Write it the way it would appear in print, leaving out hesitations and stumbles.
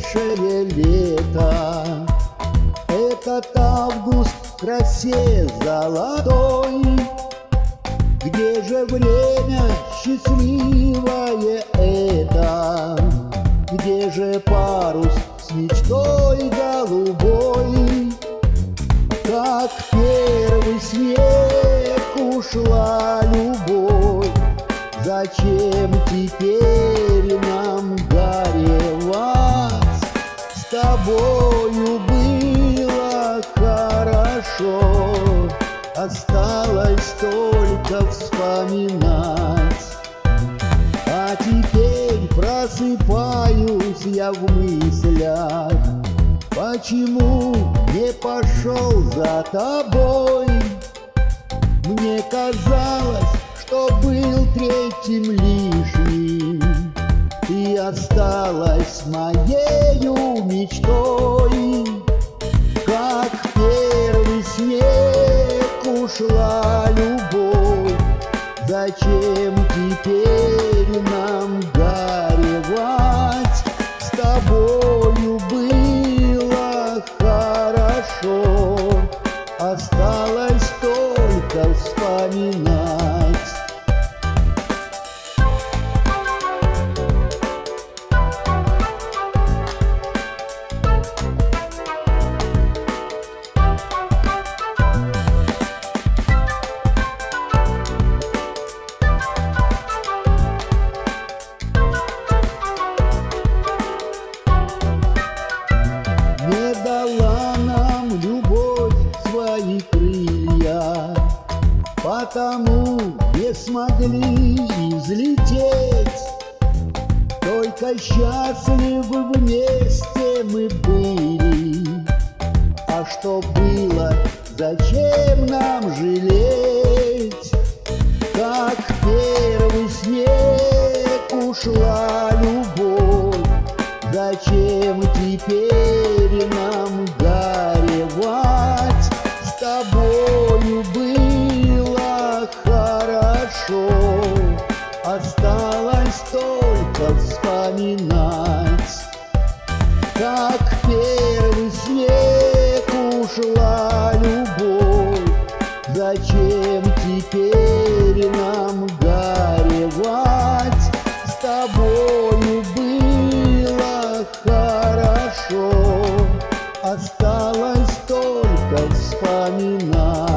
прошедшее лето. Этот август в красе золотой, где же время счастливое это? Где же парус с мечтой голубой? Как первый снег ушла любовь. Зачем теперь нам горевать? С тобою было хорошо, осталось только вспоминать. А теперь просыпаюсь я в мыслях: почему не пошел за тобой? Мне казалось, что был третьим лишним, ты осталась моею мечтой. Как первый снег ушла любовь. Зачем теперь нам горевать? С тобою было хорошо, осталось только вспоминать. Не дала нам любовь свои крылья, потому не смогли взлететь. Только счастливы вместе мы были, а что было, зачем нам жалеть? Как первый снег ушла любовь. Зачем теперь нам горевать? С тобою было хорошо, осталось только вспоминать. Как первый снег ушла любовь. Зачем теперь нам горевать? С тобою было хорошо, осталось только вспоминать.